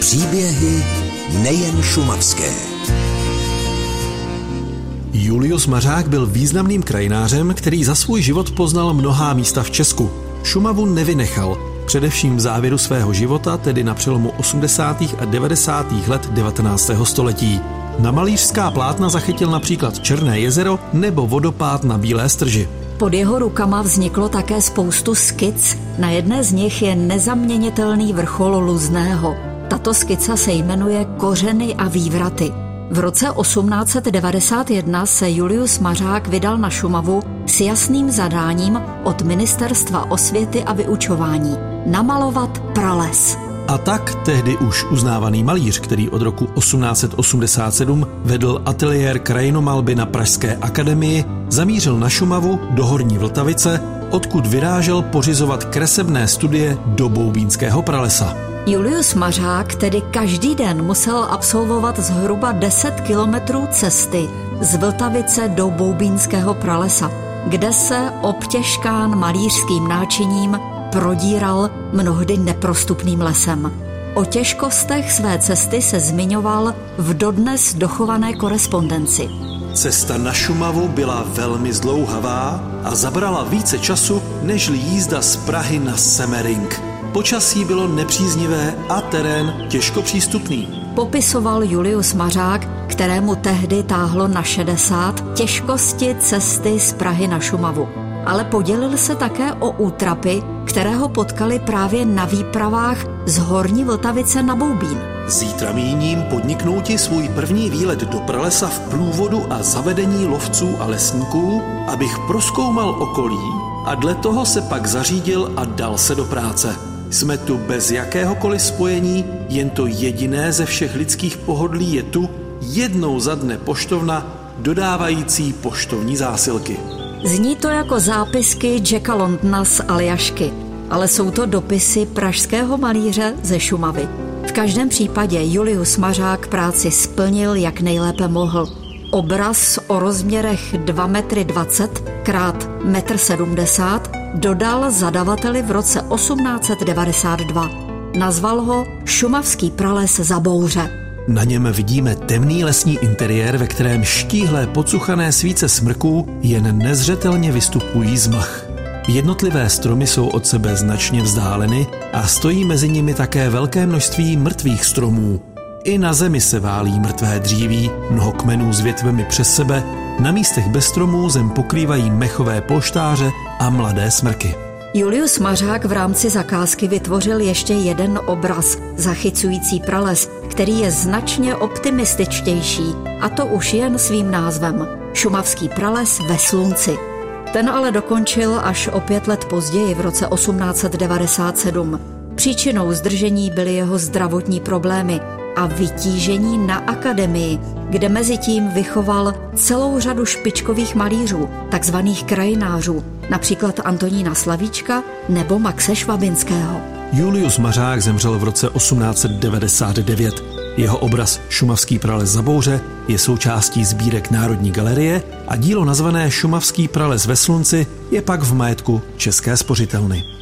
Příběhy nejen šumavské. Julius Mařák byl významným krajinářem, který za svůj život poznal mnohá místa v Česku. Šumavu nevynechal, především v závěru svého života, tedy na přelomu 80. a 90. let 19. století. Na malířská plátna zachytil například Černé jezero nebo vodopád na Bílé Strži. Pod jeho rukama vzniklo také spoustu skic. Na jedné z nich je nezaměnitelný vrchol Luzného. Tato skica se jmenuje Kořeny a vývraty. V roce 1891 se Julius Mařák vydal na Šumavu s jasným zadáním od Ministerstva osvěty a vyučování namalovat prales. A tak tehdy už uznávaný malíř, který od roku 1887 vedl ateliér krajinomalby na Pražské akademii, zamířil na Šumavu do Horní Vltavice, odkud vyrážel pořizovat kresebné studie do Boubínského pralesa. Julius Mařák tedy každý den musel absolvovat zhruba 10 kilometrů cesty z Vltavice do Boubínského pralesa, kde se obtěžkán malířským náčiním prodíral mnohdy neprostupným lesem. O těžkostech své cesty se zmiňoval v dodnes dochované korespondenci. Cesta na Šumavu byla velmi zdlouhavá a zabrala více času nežli jízda z Prahy na Semmering. Počasí bylo nepříznivé a terén těžko přístupný. Popisoval Julius Mařák, kterému tehdy táhlo na 60, těžkosti cesty z Prahy na Šumavu. Ale podělil se také o útrapy, které ho potkali právě na výpravách z Horní Vltavice na Boubín. Zítra míním podniknouti svůj první výlet do pralesa v průvodu a zavedení lovců a lesníků, abych prozkoumal okolí a dle toho se pak zařídil a dal se do práce. Jsme tu bez jakéhokoliv spojení, jen to jediné ze všech lidských pohodlí je tu jednou za dne poštovna dodávající poštovní zásilky. Zní to jako zápisky Jacka Londona z Aljašky, ale jsou to dopisy pražského malíře ze Šumavy. V každém případě Julius Mařák práci splnil, jak nejlépe mohl. Obraz o rozměrech 2,20 m x 1,70 m dodal zadavateli v roce 1892. Nazval ho Šumavský prales za bouře. Na něm vidíme temný lesní interiér, ve kterém štíhlé podsuchané svíce smrků jen nezřetelně vystupují z mlh. Jednotlivé stromy jsou od sebe značně vzdáleny a stojí mezi nimi také velké množství mrtvých stromů. I na zemi se válí mrtvé dříví, mnoho kmenů s větvemi přes sebe, na místech bez stromů zem pokrývají mechové polštáře a mladé smrky. Julius Mařák v rámci zakázky vytvořil ještě jeden obraz zachycující prales, který je značně optimističtější, a to už jen svým názvem Šumavský prales ve slunci. Ten ale dokončil až o 5 let později v roce 1897. Příčinou zdržení byly jeho zdravotní problémy a vytížení na akademii, kde mezi tím vychoval celou řadu špičkových malířů, takzvaných krajinářů, například Antonína Slavíčka nebo Maxe Švabinského. Julius Mařák zemřel v roce 1899. Jeho obraz Šumavský prales za bouře je součástí sbírek Národní galerie a dílo nazvané Šumavský prales ve slunci je pak v majetku České spořitelny.